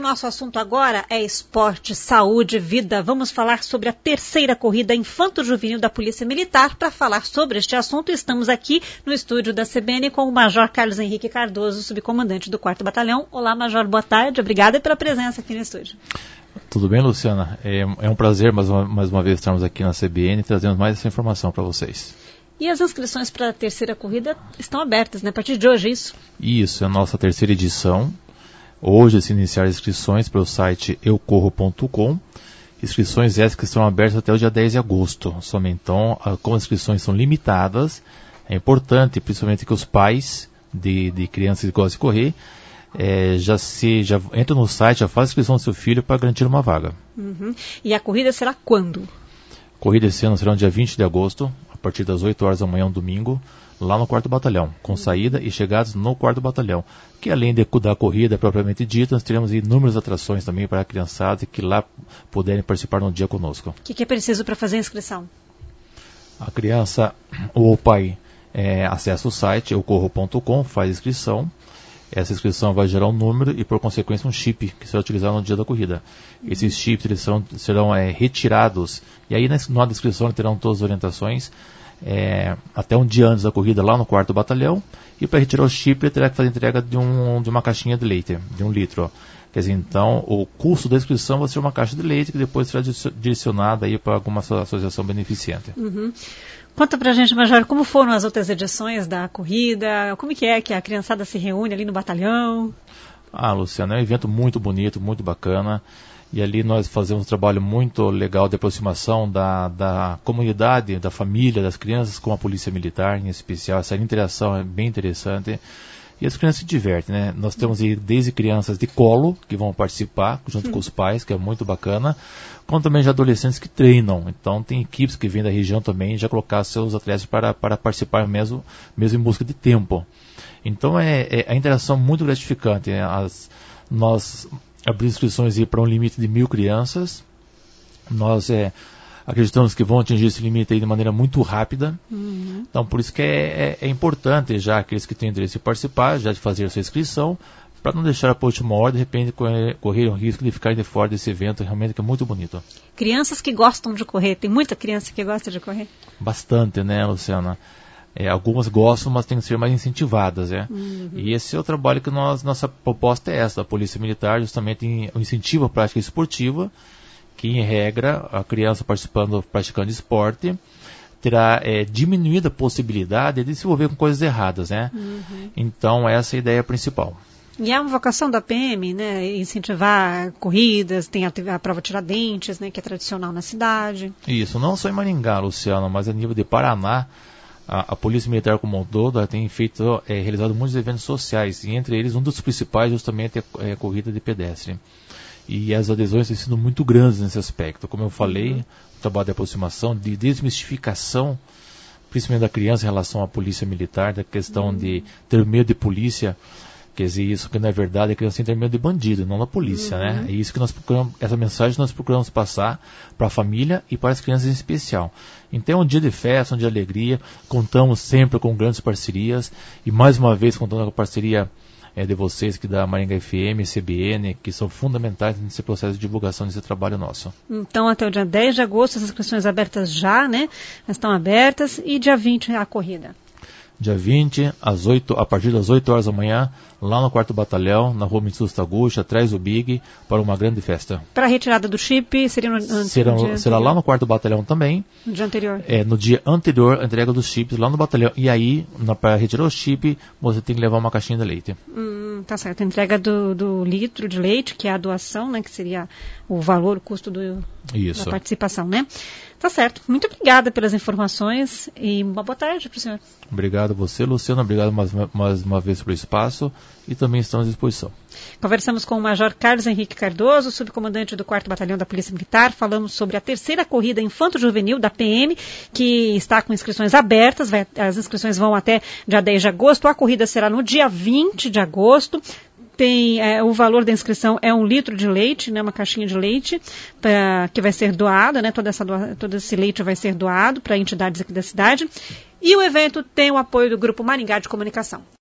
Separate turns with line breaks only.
Nosso assunto agora é esporte, saúde, vida. Vamos falar sobre a terceira corrida infanto-juvenil da Polícia Militar. Para falar sobre este assunto, estamos aqui no estúdio da CBN com o Major Carlos Henrique Cardoso, subcomandante do 4º Batalhão. Olá, Major, boa tarde. Obrigada pela presença aqui no estúdio.
Tudo bem, Luciana? É um prazer mais uma vez estarmos aqui na CBN trazendo mais essa informação para vocês.
E as inscrições para a terceira corrida estão abertas, né? A partir de hoje, é isso?
Isso, é a nossa terceira edição. Hoje se iniciaram inscrições pelo site eucorro.com. Inscrições essas que estão abertas até o dia 10 de agosto. Somente então, como as inscrições são limitadas, é importante, principalmente que os pais de crianças que gostam de correr, já entra no site, já faz a inscrição do seu filho para garantir uma vaga.
Uhum. E a corrida será quando?
A corrida esse ano será no dia 20 de agosto, a partir das 8 horas da manhã, um domingo, lá no 4º Batalhão, com saída e chegadas no 4º Batalhão, que além da corrida propriamente dita, nós teremos inúmeras atrações também para a criançada que lá puderem participar no dia conosco. O
que é preciso para fazer a inscrição?
A criança ou o pai acessa o site eucorro.com, faz a inscrição. Essa inscrição vai gerar um número e, por consequência, um chip que será utilizado no dia da corrida. Esses chips eles serão retirados e aí na descrição terão todas as orientações até um dia antes da corrida lá no 4º Batalhão. E para retirar o chip ele terá que fazer a entrega de uma caixinha de leite, de 1 litro. Quer dizer, então, o custo da inscrição vai ser uma caixa de leite que depois será direcionada aí para alguma associação beneficente.
Uhum. Conta pra gente, Major, como foram as outras edições da corrida? Como que a criançada se reúne ali no batalhão?
Luciana, é um evento muito bonito, muito bacana. E ali nós fazemos um trabalho muito legal de aproximação da comunidade, da família, das crianças com a Polícia Militar, em especial. Essa interação é bem interessante. E as crianças se divertem, né? Nós temos aí desde crianças de colo, que vão participar junto com os pais, que é muito bacana, como também já adolescentes que treinam. Então tem equipes que vêm da região também já colocar seus atletas para participar mesmo em busca de tempo. Então a interação muito gratificante, né? Nós abrimos inscrições para um limite de 1.000 crianças. Nós acreditamos que vão atingir esse limite aí de maneira muito rápida. Uhum. Então, por isso que é importante já aqueles que têm interesse em participar, já de fazer a sua inscrição, para não deixar para a última hora, de repente, correr o risco de ficar de fora desse evento, realmente que é muito bonito. Crianças que gostam de correr, tem muita criança que gosta de correr? Bastante, né, Luciana? Algumas gostam, mas tem que ser mais incentivadas, né? Uhum. E esse é o trabalho que nossa proposta é essa, da Polícia Militar, justamente o incentivo à prática esportiva, que em regra a criança praticando esporte terá diminuída a possibilidade de se envolver com coisas erradas, né? Uhum. Então essa é a ideia principal. E é uma vocação da PM, né? Incentivar corridas, tem a prova Tiradentes, né? Que é tradicional na cidade. Isso, não só em Maringá, Luciano, mas a nível de Paraná, a Polícia Militar como um todo tem realizado muitos eventos sociais, e entre eles um dos principais justamente é a corrida de pedestre. E as adesões têm sido muito grandes nesse aspecto. Como eu falei, o trabalho de aproximação, de desmistificação, principalmente da criança em relação à polícia militar, da questão de ter medo de polícia, quer dizer, isso que não é verdade, a criança tem que ter medo de bandido, não da polícia, né? É isso que nós procuramos, essa mensagem nós procuramos passar para a família e para as crianças em especial. Então é um dia de festa, um dia de alegria, contamos sempre com grandes parcerias, e mais uma vez contando com a parceria de vocês, que da Maringá FM, CBN, que são fundamentais nesse processo de divulgação desse trabalho nosso. Então, até o dia 10 de agosto, as inscrições abertas já, né? Estão abertas, e dia 20 é a corrida. Dia 20, a partir das 8 horas da manhã, lá no 4º Batalhão, na rua Mitsubishi Taguchi, atrás do Big, para uma grande festa. Para a retirada do chip, será lá no 4º Batalhão também. No dia anterior? No dia anterior, a entrega dos chips lá no batalhão. E aí, para retirar o chip, você tem que levar uma caixinha de leite. Tá certo. A entrega do litro de leite, que é a doação, né, que seria o valor, o custo da participação, né? Tá certo. Muito obrigada pelas informações e uma boa tarde para o senhor. Obrigado a você, Luciano. Obrigado mais uma vez pelo espaço e também estamos à disposição. Conversamos com o Major Carlos Henrique Cardoso, subcomandante do 4º Batalhão da Polícia Militar. Falamos sobre a terceira corrida infanto-juvenil da PM, que está com inscrições abertas. As inscrições vão até dia 10 de agosto. A corrida será no dia 20 de agosto. O valor da inscrição é 1 litro de leite, né, uma caixinha de leite, que vai ser doada, né, todo esse leite vai ser doado para entidades aqui da cidade. E o evento tem o apoio do Grupo Maringá de Comunicação.